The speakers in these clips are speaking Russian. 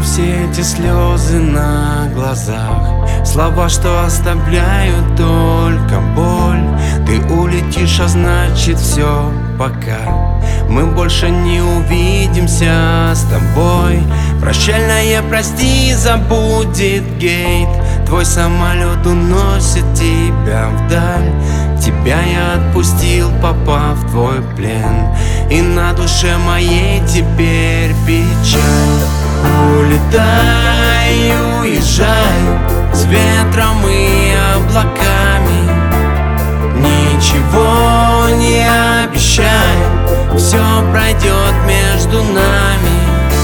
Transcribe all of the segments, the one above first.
все эти слезы на глазах, слова, что оставляют только боль. Ты улетишь, а значит все, пока мы больше не увидимся с тобой. Прощальное прости, забудет гейт. Твой самолет уносит тебя вдаль. Тебя я отпустил, попав в твой плен, и на душе моей теперь печаль. Улетай, уезжай с ветром и облаками. Ничего не обещай, все пройдет между нами.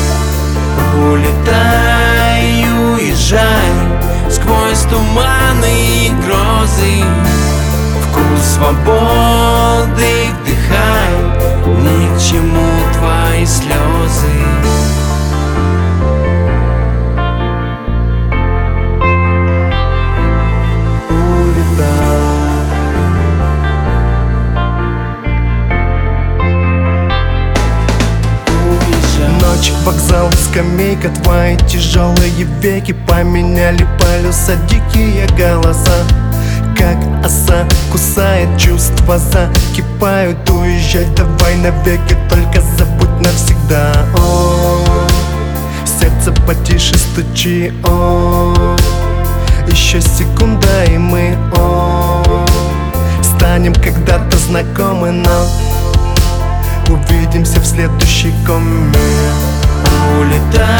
Улетай, уезжай сквозь туманы и грозы. Вкус свободы вдыхай, ни к чему твои слезы. Ночь, вокзал, скамейка, твои тяжелые веки поменяли полюса, дикие голоса. Как оса кусает, чувства закипают. Уезжай давай навеки, только забудь навсегда. О, сердце потише стучи. О, еще секунда и мы станем когда-то знакомы, но увидимся в следующей коме. Улетай.